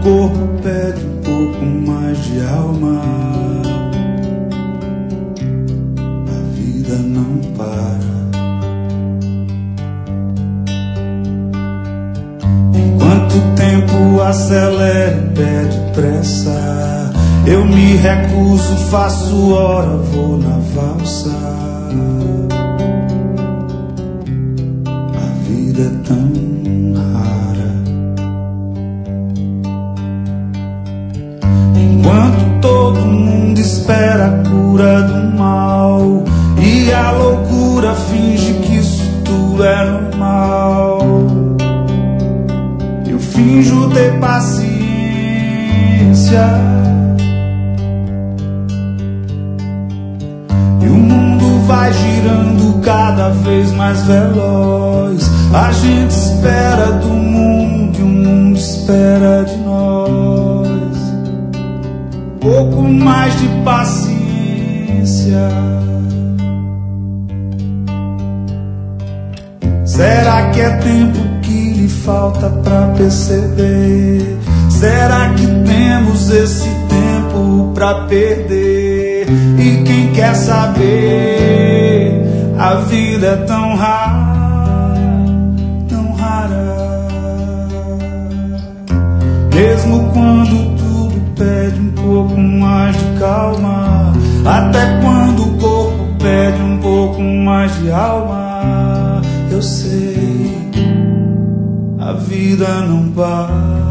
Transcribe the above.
corpo pede um pouco mais de alma, a vida não para. Enquanto o tempo acelera e pede pressa, eu me recuso, faço hora, vou na valsa. A vida é tão rara. Enquanto todo mundo espera a cura do mal e a loucura finge que isso tudo é normal, eu finjo ter paciência. E o mundo vai girando cada vez mais veloz. A gente espera do mundo e o mundo espera de nós. Pouco mais de paciência. Será que é tempo que lhe falta pra perceber? Será que temos esse tempo pra perder? E quem quer saber? A vida é tão rara, tão rara. Mesmo quando tudo pede um pouco mais de calma, até quando o corpo pede um pouco mais de alma, eu sei, a vida não para.